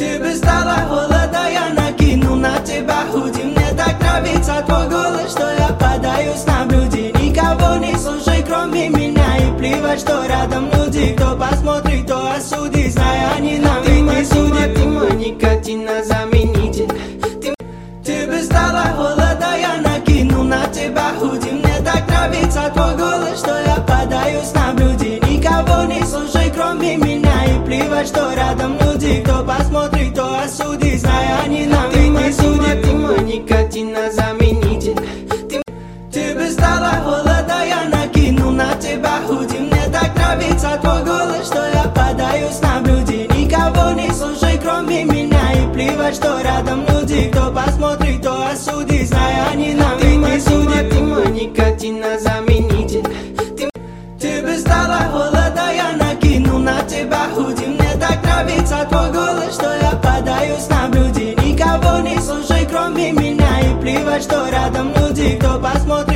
Ты бы стала холода, я накину на тебя худи. Мне так нравится твой голос, что я подаюсь на блюде. Никого не слушай, кроме меня, и плевать, что рядом люди. Кто посмотрит, то осудит, зная они нам ведь не судят. Ты мой никотинозаменитель. Ты бы стала холода, я накину на тебя худи. Мне так нравится твой голос, что я подаюсь на блюде. Никого не слушай, кроме меня, и плевать, что рядом люди. Кто посмотрит, то осудит, зная они нам ведь не судят. Ты мой никотинозаменитель. Ты бы стала холода, я накину на тебя худи. Мне так нравится твой голос, что я подаюсь на блюде. Никого не слушай, кроме меня, и плевать, что рядом люди. Кто посмотрит, то осудит, зная они нам ведь не судят. Ты мой никотинозаменитель. Ты бы стала холода, я накину на тебя худи. Мне так нравится твой голос, что я подаюсь на блюде. Никого не слушай, кроме меня, и плевать, что рядом люди. Кто посмотрит,